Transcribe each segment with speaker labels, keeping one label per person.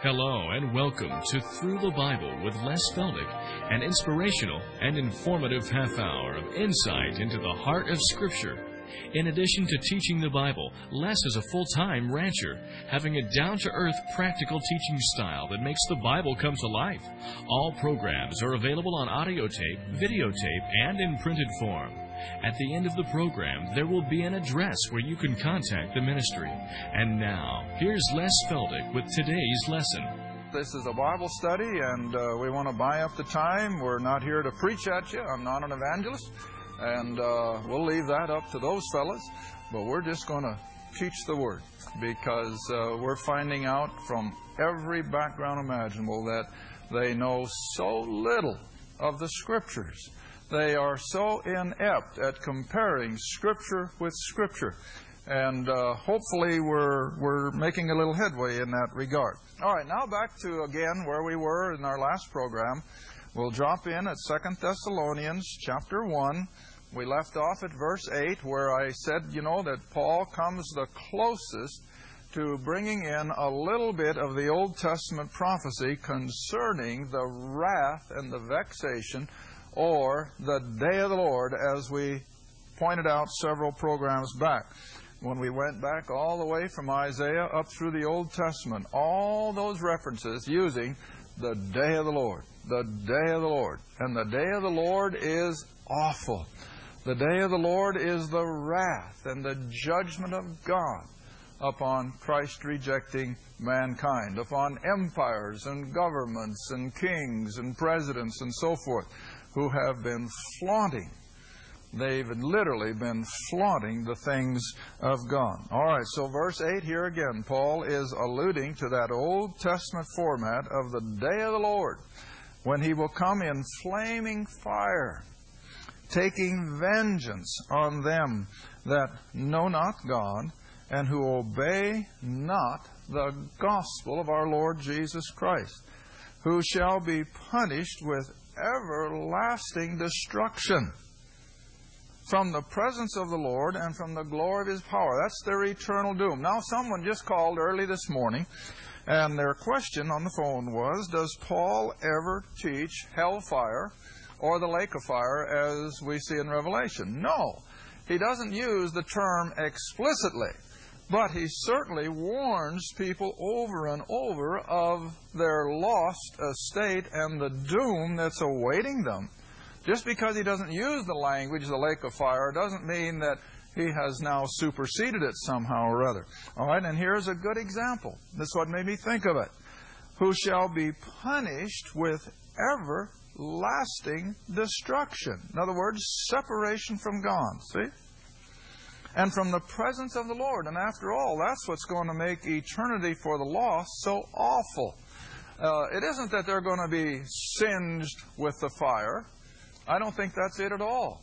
Speaker 1: Hello and welcome to Through the Bible with Les Feldick, an inspirational and informative half hour of insight into the heart of Scripture. In addition to teaching the Bible, Les is a full-time rancher, having a down-to-earth practical teaching style that makes the Bible come to life. All programs are available on audio tape, videotape, and in printed form. At the end of the program, there will be an address where you can contact the ministry. And now, here's Les Feldick with today's lesson.
Speaker 2: This is a Bible study, and we want to buy up the time. We're not here to preach at you. I'm not an evangelist, and we'll leave that up to those fellas. But we're just going to teach the Word, because we're finding out from every background imaginable that they know so little of the Scriptures. They are so inept at comparing Scripture with Scripture. And hopefully we're making a little headway in that regard. All right, now back to, again, where we were in our last program. We'll drop in at 2 Thessalonians chapter 1. We left off at verse 8, where I said, that Paul comes the closest to bringing in a little bit of the Old Testament prophecy concerning the wrath and the vexation, or the day of the Lord, as we pointed out several programs back. When we went back all the way from Isaiah up through the Old Testament, all those references using the day of the Lord, the day of the Lord. And the day of the Lord is awful. The day of the Lord is the wrath and the judgment of God upon Christ-rejecting mankind, upon empires and governments and kings and presidents and so forth, who have been flaunting. They've literally been flaunting the things of God. All right, so verse 8 here again, Paul is alluding to that Old Testament format of the day of the Lord, when He will come in flaming fire, taking vengeance on them that know not God and who obey not the gospel of our Lord Jesus Christ, who shall be punished with everlasting destruction from the presence of the Lord and from the glory of His power. That's their eternal doom. Now, someone just called early this morning, and their question on the phone was, does Paul ever teach hellfire or the lake of fire as we see in Revelation? No, he doesn't use the term explicitly, but he certainly warns people over and over of their lost estate and the doom that's awaiting them. Just because he doesn't use the language, the lake of fire, doesn't mean that he has now superseded it somehow or other. All right, and here's a good example. This is what made me think of it. Who shall be punished with everlasting destruction. In other words, separation from God. See? And from the presence of the Lord. And after all, that's what's going to make eternity for the lost so awful. It isn't that they're going to be singed with the fire. I don't think that's it at all.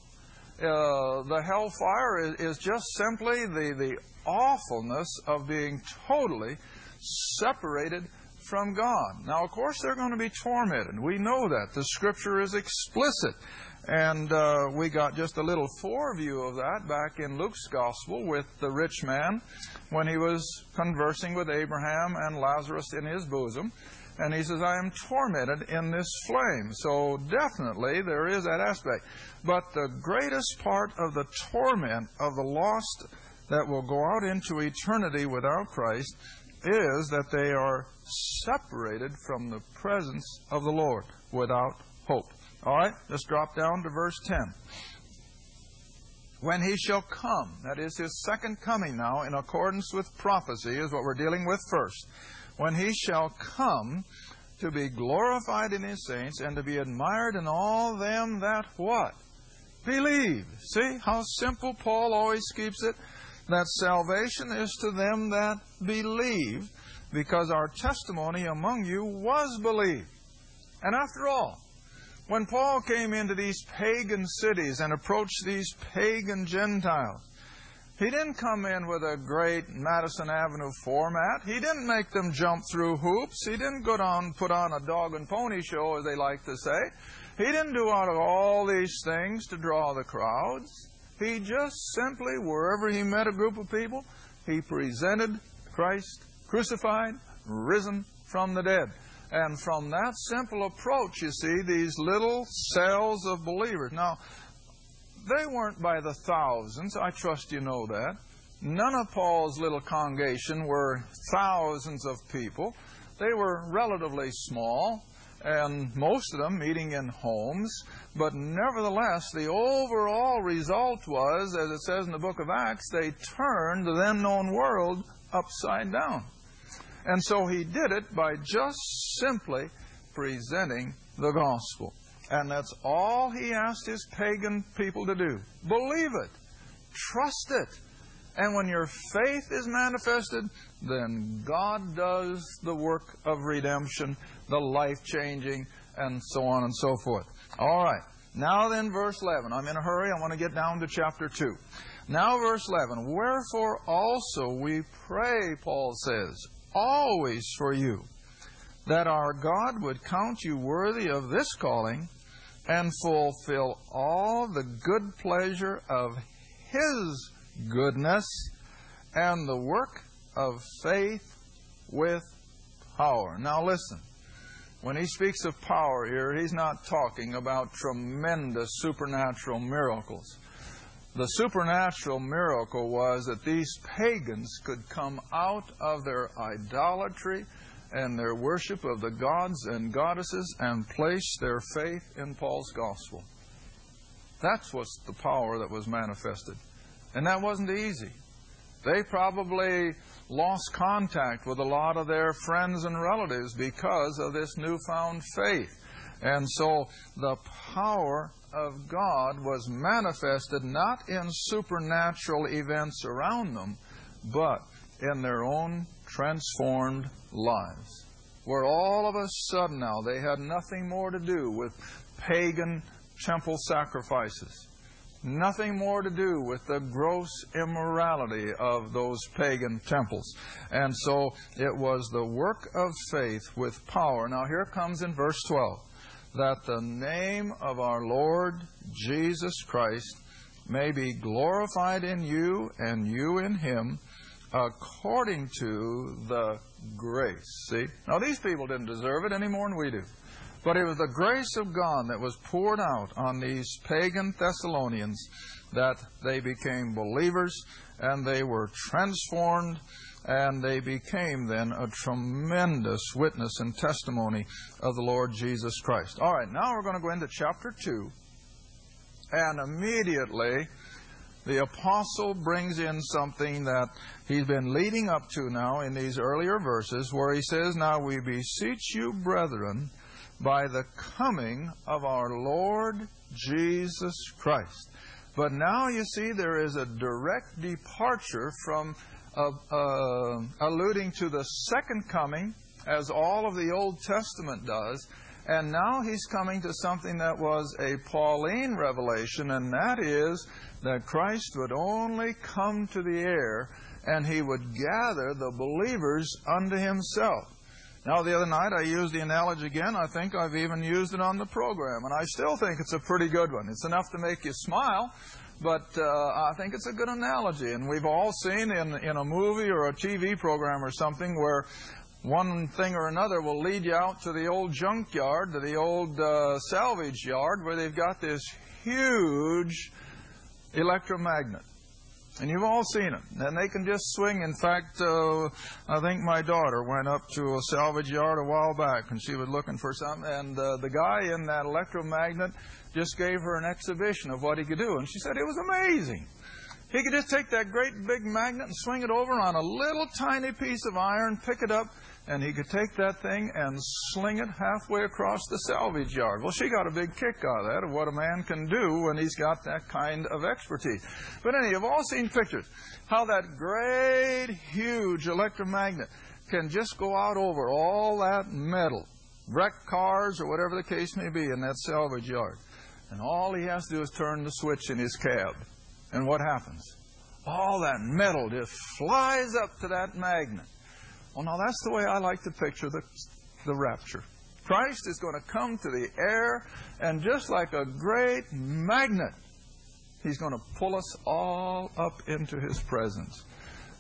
Speaker 2: The hellfire is just simply the awfulness of being totally separated from God. Now, of course, they're going to be tormented. We know that. The Scripture is explicit. And we got just a little foreview of that back in Luke's Gospel with the rich man when he was conversing with Abraham and Lazarus in his bosom. And he says, I am tormented in this flame. So definitely there is that aspect. But the greatest part of the torment of the lost that will go out into eternity without Christ is that they are separated from the presence of the Lord without hope. All right, let's drop down to verse 10. When He shall come, that is His second coming now, in accordance with prophecy, is what we're dealing with first. When He shall come to be glorified in His saints and to be admired in all them that what? Believe. See how simple Paul always keeps it? That salvation is to them that believe, because our testimony among you was believed. And after all, when Paul came into these pagan cities and approached these pagan Gentiles, he didn't come in with a great Madison Avenue format. He didn't make them jump through hoops. He didn't put on a dog and pony show, as they like to say. He didn't do out of all these things to draw the crowds. He just simply, wherever he met a group of people, he presented Christ crucified, risen, from the dead. And from that simple approach, you see, these little cells of believers. Now, they weren't by the thousands. I trust you know that. None of Paul's little congregation were thousands of people. They were relatively small, and most of them meeting in homes. But nevertheless, the overall result was, as it says in the book of Acts, they turned the then known world upside down. And so he did it by just simply presenting the gospel. And that's all he asked his pagan people to do. Believe it. Trust it. And when your faith is manifested, then God does the work of redemption, the life-changing, and so on and so forth. All right. Now then, verse 11. I'm in a hurry. I want to get down to chapter 2. Now, verse 11. Wherefore also we pray, Paul says, always for you, that our God would count you worthy of this calling and fulfill all the good pleasure of His goodness and the work of faith with power. Now listen, when he speaks of power here, he's not talking about tremendous supernatural miracles. The supernatural miracle was that these pagans could come out of their idolatry and their worship of the gods and goddesses and place their faith in Paul's gospel. That's what's the power that was manifested. And that wasn't easy. They probably lost contact with a lot of their friends and relatives because of this newfound faith. And so the power of God was manifested not in supernatural events around them, but in their own transformed lives, where all of a sudden now they had nothing more to do with pagan temple sacrifices, nothing more to do with the gross immorality of those pagan temples. And so it was the work of faith with power. Now here comes in verse 12, that the name of our Lord Jesus Christ may be glorified in you and you in Him, according to the grace. See? Now these people didn't deserve it any more than we do. But it was the grace of God that was poured out on these pagan Thessalonians that they became believers and they were transformed and they became then a tremendous witness and testimony of the Lord Jesus Christ. All right, now we're going to go into chapter 2, and immediately the apostle brings in something that he's been leading up to now in these earlier verses, where he says, now we beseech you, brethren, by the coming of our Lord Jesus Christ. But now you see there is a direct departure from alluding to the second coming, as all of the Old Testament does, and now he's coming to something that was a Pauline revelation, and that is that Christ would only come to the air and He would gather the believers unto Himself. Now, the other night I used the analogy again. I think I've even used it on the program, and I still think it's a pretty good one. It's enough to make you smile, but I think it's a good analogy. And we've all seen in a movie or a TV program or something where one thing or another will lead you out to the old junkyard, to the old salvage yard, where they've got this huge electromagnet. And you've all seen them. And they can just swing. In fact, I think my daughter went up to a salvage yard a while back, and she was looking for something. And the guy in that electromagnet just gave her an exhibition of what he could do. And she said it was amazing. He could just take that great big magnet and swing it over on a little tiny piece of iron, pick it up, and he could take that thing and sling it halfway across the salvage yard. Well, she got a big kick out of that, of what a man can do when he's got that kind of expertise. But anyway, you've all seen pictures, how that great, huge electromagnet can just go out over all that metal, wrecked cars or whatever the case may be in that salvage yard. And all he has to do is turn the switch in his cab. And what happens? All that metal just flies up to that magnet. Well, now that's the way I like to picture the rapture. Christ is going to come to the air, and just like a great magnet, He's going to pull us all up into His presence.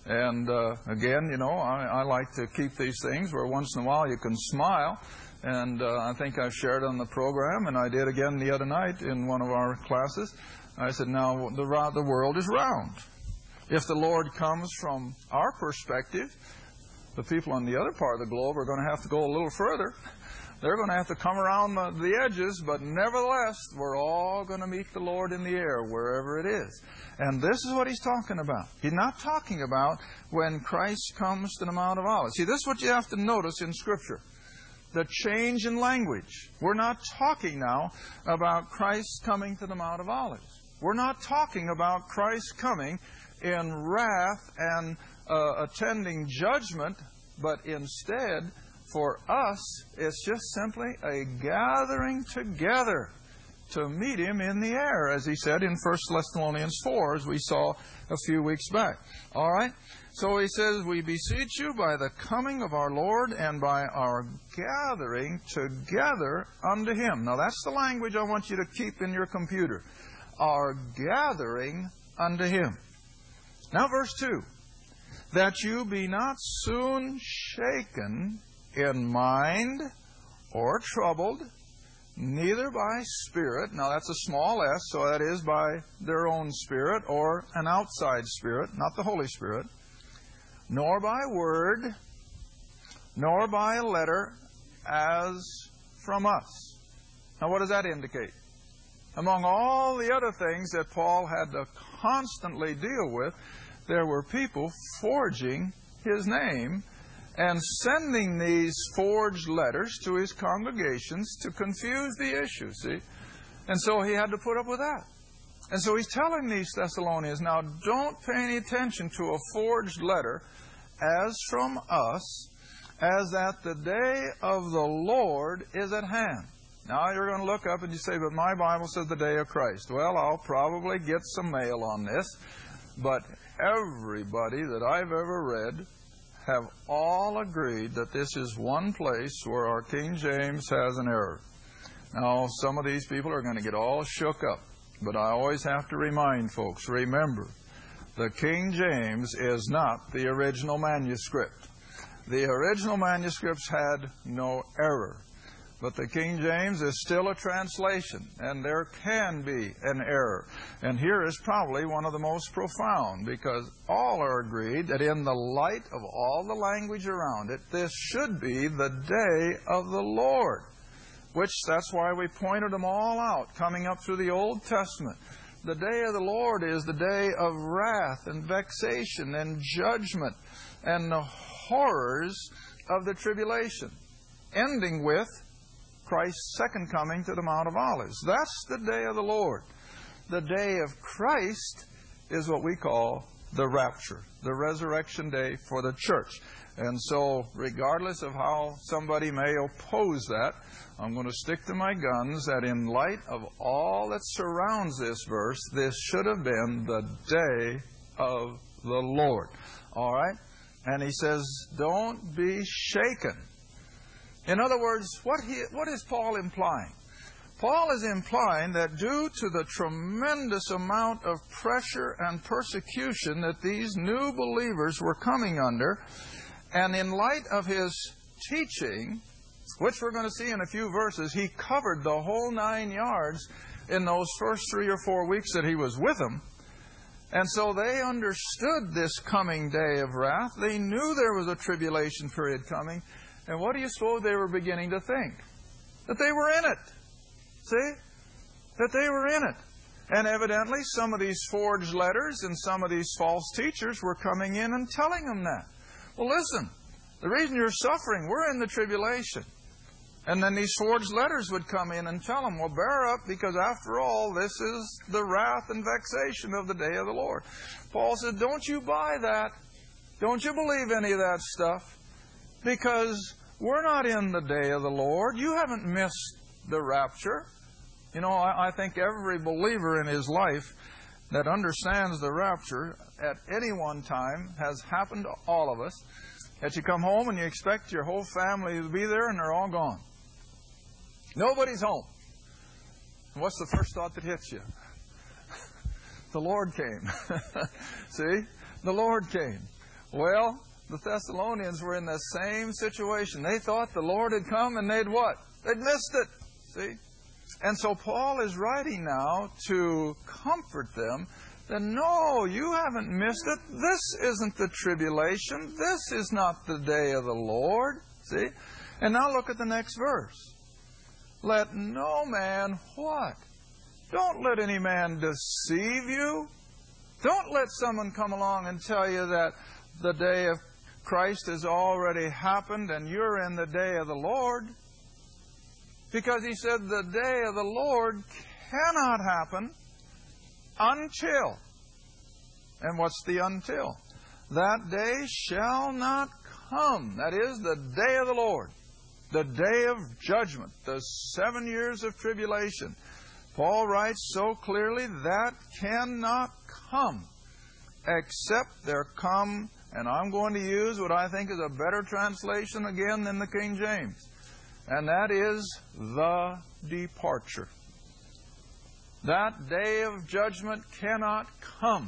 Speaker 2: And again, you know, I like to keep these things where once in a while you can smile. And I think I've shared on the program, and I did again the other night in one of our classes. I said, now, the world is round. If the Lord comes from our perspective, the people on the other part of the globe are going to have to go a little further. They're going to have to come around the edges, but nevertheless, we're all going to meet the Lord in the air, wherever it is. And this is what he's talking about. He's not talking about when Christ comes to the Mount of Olives. See, this is what you have to notice in Scripture. The change in language. We're not talking now about Christ coming to the Mount of Olives. We're not talking about Christ coming in wrath and attending judgment, but instead, for us, it's just simply a gathering together to meet Him in the air, as He said in 1 Thessalonians 4, as we saw a few weeks back. All right? So He says, we beseech you by the coming of our Lord and by our gathering together unto Him. Now, that's the language I want you to keep in your computer. Our gathering unto Him. Now, verse 2. That you be not soon shaken in mind or troubled, neither by spirit. Now, that's a small s, so that is by their own spirit or an outside spirit, not the Holy Spirit. Nor by word, nor by letter, as from us. Now, what does that indicate? Among all the other things that Paul had to constantly deal with, there were people forging his name and sending these forged letters to his congregations to confuse the issue, see? And so he had to put up with that. And so he's telling these Thessalonians, now don't pay any attention to a forged letter as from us, as that the day of the Lord is at hand. Now you're going to look up and you say, but my Bible says the day of Christ. Well, I'll probably get some mail on this, but everybody that I've ever read have all agreed that this is one place where our King James has an error. Now, some of these people are going to get all shook up, but I always have to remind folks, remember, the King James is not the original manuscript. The original manuscripts had no error. But the King James is still a translation, and there can be an error. And here is probably one of the most profound, because all are agreed that in the light of all the language around it, this should be the day of the Lord. Which, that's why we pointed them all out, coming up through the Old Testament. The day of the Lord is the day of wrath and vexation and judgment and the horrors of the tribulation, ending with Christ's second coming to the Mount of Olives. That's the day of the Lord. The day of Christ is what we call the rapture, the resurrection day for the church. And so, regardless of how somebody may oppose that, I'm going to stick to my guns that in light of all that surrounds this verse, this should have been the day of the Lord. All right? And he says, don't be shaken. In other words, what is Paul implying? Paul is implying that due to the tremendous amount of pressure and persecution that these new believers were coming under, and in light of his teaching, which we're going to see in a few verses, he covered the whole 9 yards in those first 3 or 4 weeks that he was with them. And so they understood this coming day of wrath. They knew there was a tribulation period coming. And what do you suppose they were beginning to think? That they were in it. See? That they were in it. And evidently some of these forged letters and some of these false teachers were coming in and telling them that. Well, listen, the reason you're suffering, we're in the tribulation. And then these forged letters would come in and tell them, well, bear up, because after all, this is the wrath and vexation of the day of the Lord. Paul said, don't you buy that. Don't you believe any of that stuff. Because we're not in the day of the Lord. You haven't missed the rapture. You know, I think every believer in his life that understands the rapture at any one time has happened to all of us. That you come home and you expect your whole family to be there and they're all gone. Nobody's home. And what's the first thought that hits you? The Lord came. See? The Lord came. Well, the Thessalonians were in the same situation. They thought the Lord had come and they'd what? They'd missed it. See? And so Paul is writing now to comfort them that no, you haven't missed it. This isn't the tribulation. This is not the day of the Lord. See? And now look at the next verse. Let no man what? Don't let any man deceive you. Don't let someone come along and tell you that the day of Christ has already happened and you're in the day of the Lord. Because he said the day of the Lord cannot happen until. And what's the until? That day shall not come. That is the day of the Lord. The day of judgment. The 7 years of tribulation. Paul writes so clearly that cannot come except there come, and I'm going to use what I think is a better translation again than the King James. And that is the departure. That day of judgment cannot come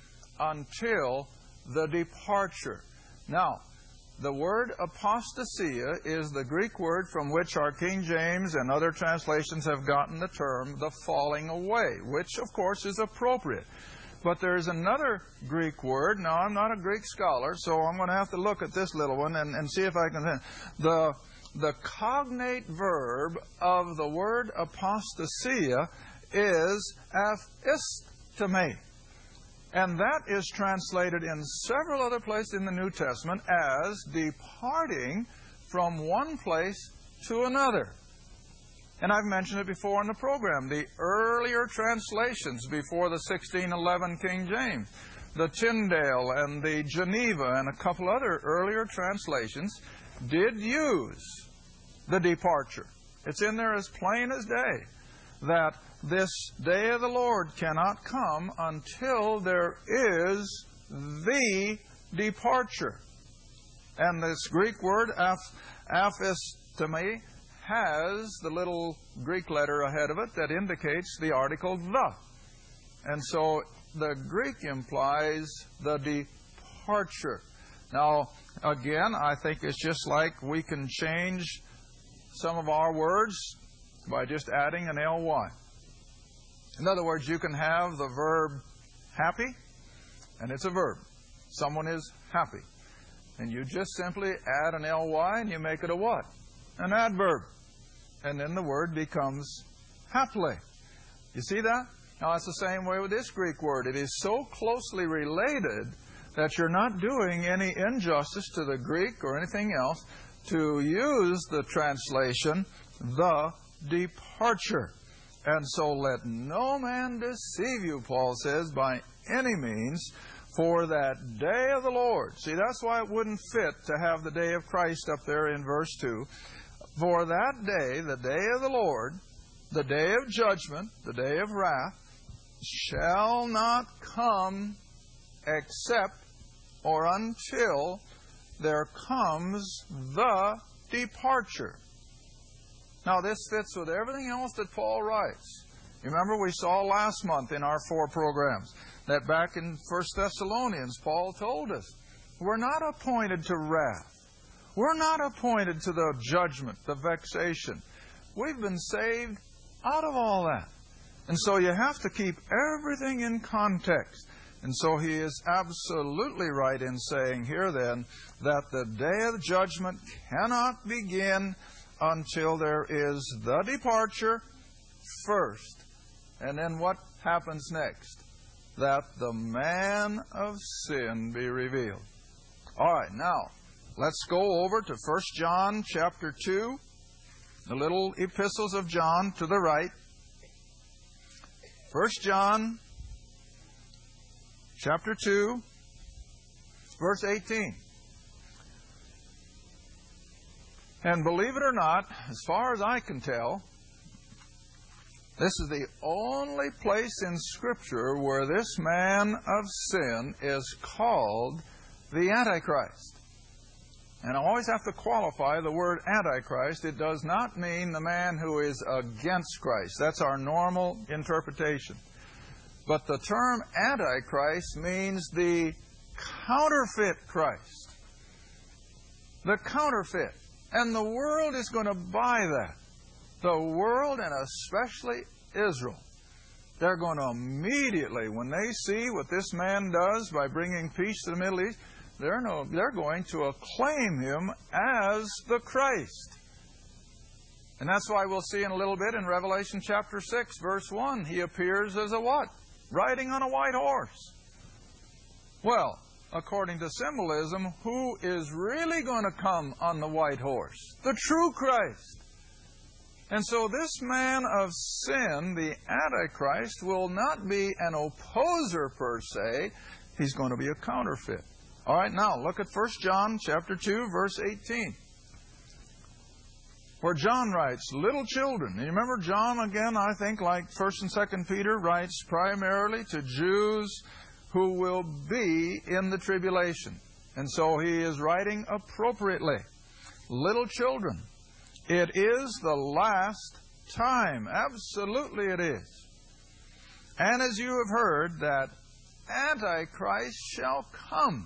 Speaker 2: until the departure. Now, the word apostasia is the Greek word from which our King James and other translations have gotten the term the falling away, which of course is appropriate. But there's another Greek word. Now, I'm not a Greek scholar, so I'm going to have to look at this little one and see if I can... The cognate verb of the word apostasia is aphistome. And that is translated in several other places in the New Testament as departing from one place to another. And I've mentioned it before in the program. The earlier translations before the 1611 King James, the Tyndale and the Geneva and a couple other earlier translations did use the departure. It's in there as plain as day that this day of the Lord cannot come until there is the departure. And this Greek word, aphistome, has the little Greek letter ahead of it that indicates the article the. And so the Greek implies the departure. Now, again, I think it's just like we can change some of our words by just adding an ly. In other words, you can have the verb happy, and it's a verb. Someone is happy. And you just simply add an ly and you make it a what? An adverb. And then the word becomes happily. You see that? Now, it's the same way with this Greek word. It is so closely related that you're not doing any injustice to the Greek or anything else to use the translation, the departure. And so let no man deceive you, Paul says, by any means, for that day of the Lord. See, that's why it wouldn't fit to have the day of Christ up there in verse 2. For that day, the day of the Lord, the day of judgment, the day of wrath, shall not come except or until there comes the departure. Now, this fits with everything else that Paul writes. Remember, we saw last month in our 4 programs that back in 1 Thessalonians, Paul told us, we're not appointed to wrath. We're not appointed to the judgment, the vexation. We've been saved out of all that. And so you have to keep everything in context. And so he is absolutely right in saying here then that the day of judgment cannot begin until there is the departure first. And then what happens next? That the man of sin be revealed. All right, now, let's go over to 1 John chapter 2, the little epistles of John to the right. 1 John chapter 2, verse 18. And believe it or not, as far as I can tell, this is the only place in Scripture where this man of sin is called the Antichrist. And I always have to qualify the word Antichrist. It does not mean the man who is against Christ. That's our normal interpretation. But the term Antichrist means the counterfeit Christ. The counterfeit. And the world is going to buy that. The world, and especially Israel. They're going to immediately, when they see what this man does by bringing peace to the Middle East, they're going to acclaim him as the Christ. And that's why we'll see in a little bit in Revelation chapter 6, verse 1, he appears as a what? Riding on a white horse. Well, according to symbolism, who is really going to come on the white horse? The true Christ. And so this man of sin, the Antichrist, will not be an opposer per se. He's going to be a counterfeit. All right, now look at 1 John chapter 2, verse 18. Where John writes, little children. And you remember John, again, I think, like 1 and 2 Peter, writes primarily to Jews who will be in the tribulation. And so he is writing appropriately. Little children, it is the last time. Absolutely it is. And as you have heard, that Antichrist shall come.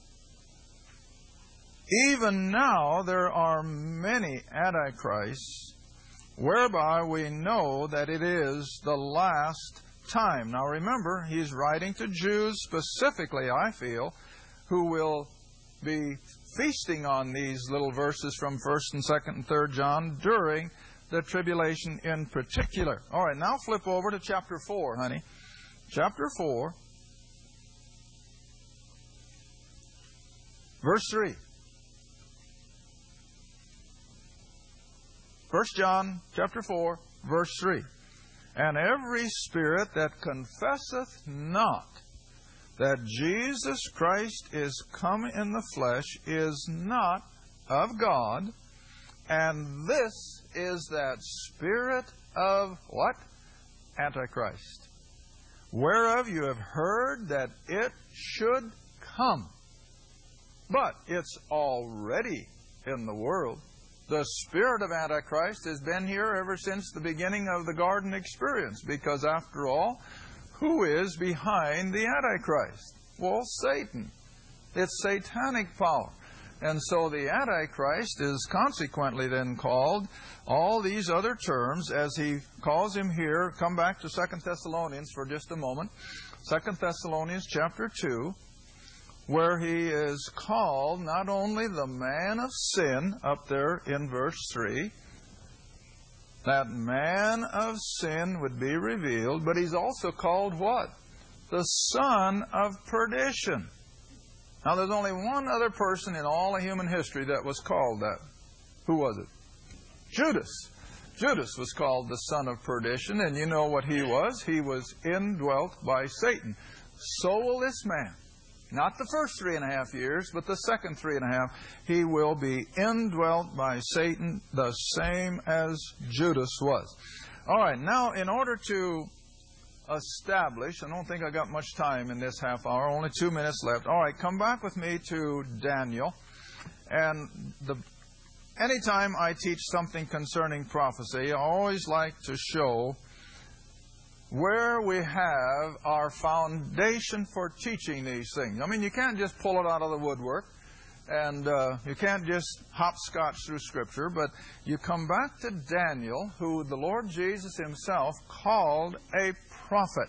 Speaker 2: Even now there are many antichrists, whereby we know that it is the last time. Now remember, he's writing to Jews specifically, I feel, who will be feasting on these little verses from 1st and 2nd and 3rd John during the tribulation in particular. All right, now flip over to chapter 4, honey. Chapter 4, verse 3. 1 John chapter 4, verse 3. And every spirit that confesseth not that Jesus Christ is come in the flesh is not of God, and this is that spirit of what? Antichrist, whereof you have heard that it should come. But it's already in the world. The spirit of Antichrist has been here ever since the beginning of the garden experience, because after all, who is behind the Antichrist? Well, Satan. It's satanic power. And so the Antichrist is consequently then called all these other terms, as he calls him here. Come back to 2 Thessalonians for just a moment. 2 Thessalonians chapter 2. Where he is called not only the man of sin, up there in verse 3, that man of sin would be revealed, but he's also called what? The son of perdition. Now there's only one other person in all of human history that was called that. Who was it? Judas. Judas was called the son of perdition, and you know what he was? He was indwelt by Satan. So will this man. Not the first 3.5 years, but the second 3.5. He will be indwelt by Satan, the same as Judas was. All right, now in order to establish, I don't think I got much time in this half hour, only 2 minutes left. All right, come back with me to Daniel. And anytime I teach something concerning prophecy, I always like to show where we have our foundation for teaching these things. I mean, you can't just pull it out of the woodwork, and you can't just hopscotch through Scripture, but you come back to Daniel, who the Lord Jesus himself called a prophet.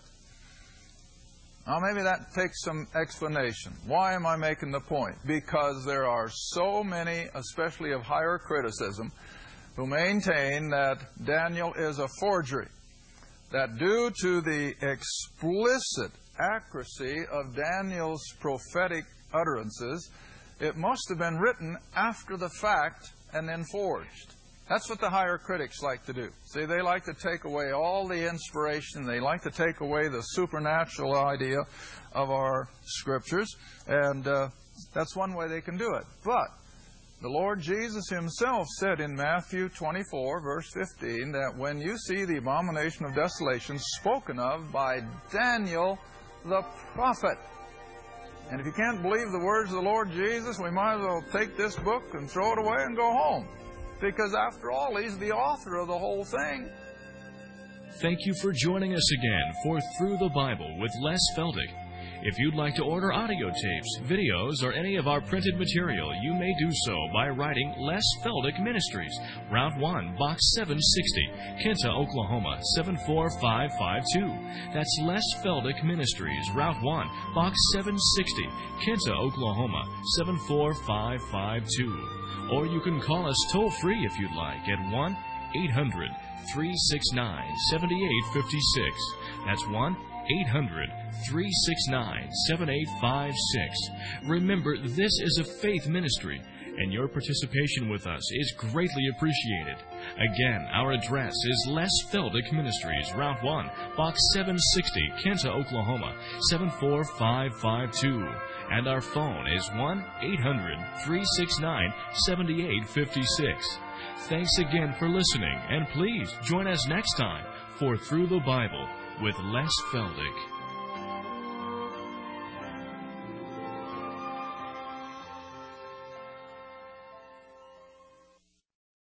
Speaker 2: Now, maybe that takes some explanation. Why am I making the point? Because there are so many, especially of higher criticism, who maintain that Daniel is a forgery. That due to the explicit accuracy of Daniel's prophetic utterances, it must have been written after the fact and then forged. That's what the higher critics like to do. See, they like to take away all the inspiration. They like to take away the supernatural idea of our Scriptures. And that's one way they can do it. But the Lord Jesus himself said in Matthew 24, verse 15, that when you see the abomination of desolation spoken of by Daniel the prophet. And if you can't believe the words of the Lord Jesus, we might as well take this book and throw it away and go home. Because after all, he's the author of the whole thing.
Speaker 1: Thank you for joining us again for Through the Bible with Les Feldick. If you'd like to order audio tapes, videos, or any of our printed material, you may do so by writing Les Feldick Ministries, Route 1, Box 760, Kinta, Oklahoma 74552. That's Les Feldick Ministries, Route 1, Box 760, Kinta, Oklahoma 74552. Or you can call us toll-free if you'd like at 1-800-369-7856. That's 1-800-369-7856. Remember, this is a faith ministry, and your participation with us is greatly appreciated. Again, our address is Les Feldick Ministries, Route 1, Box 760, Kinta, Oklahoma 74552. And our phone is 1-800-369-7856. Thanks again for listening, and please join us next time for Through the Bible with Les Feldick.